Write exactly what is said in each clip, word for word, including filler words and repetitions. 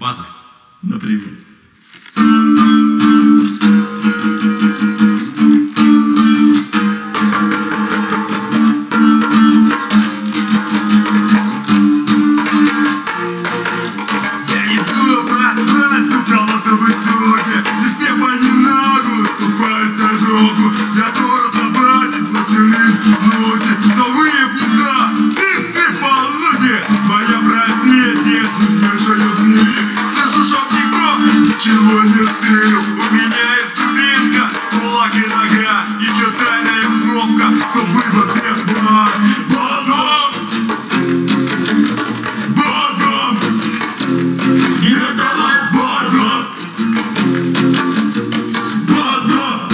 база. Например. Чего не тырю, у меня есть дубинка, кулак и нога, и чё тайная кнопка, то вывод нет на Бадам! Бадам! Это Бадам! Бадам!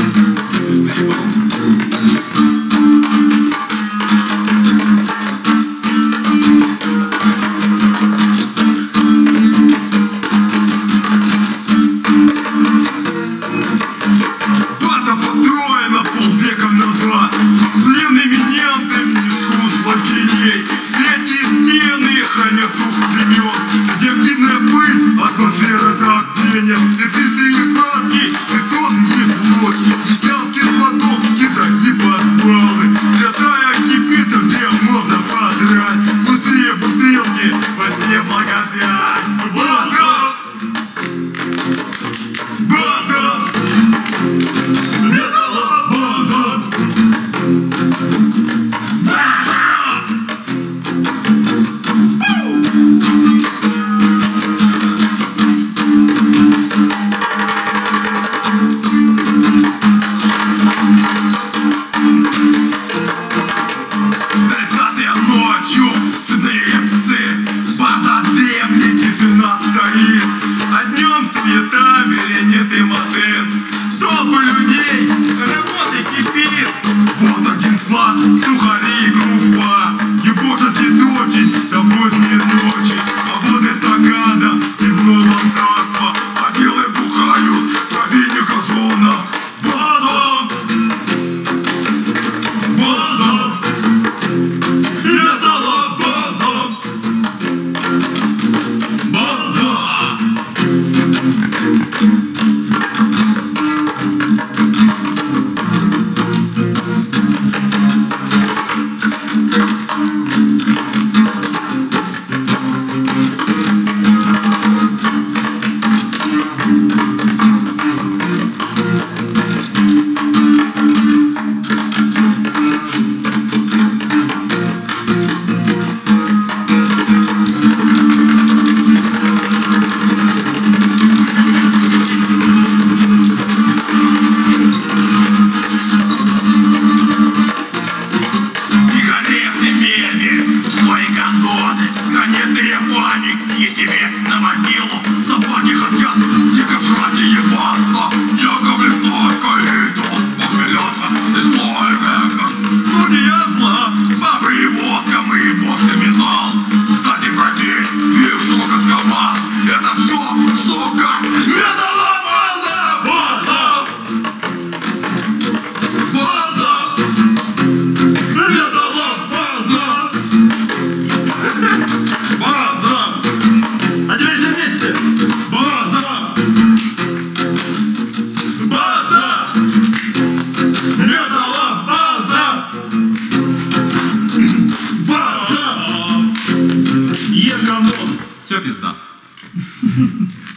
Пленными немцами несут злодеей. Эти стены хранят дух времен, где активная пыль от атмосферы до огня. Ты пиздые краски, бетонные блоки, десятки платов, кидаки подвалы. Святая кипит, где можно подрать пустые бутылки, возьми благодать. База! База! А днем цвета, веренит и мотын. Толпы людей, работы кипит. Вот один склад, сухари и крупа. Ебошат здесь очень до поздней ночи. А вот эстакада, пивного царства. А делы бухают, в кабине газона. База! База! Это база! База! Гранитные паники тебе на могилу. Собаки хотят дико жрать и ебаться. Я блесной коридор похмеляться. Ты злой векон, судья зла. Бабы и водка, мы и боссы металл. Кстати, пробей, вижу, как КамАЗ. Это все, сука, металлобаза. База! База! Металлобаза! База! А теперь все вместе! База! База! Металлобаза! База! Е-камон! Все пизда.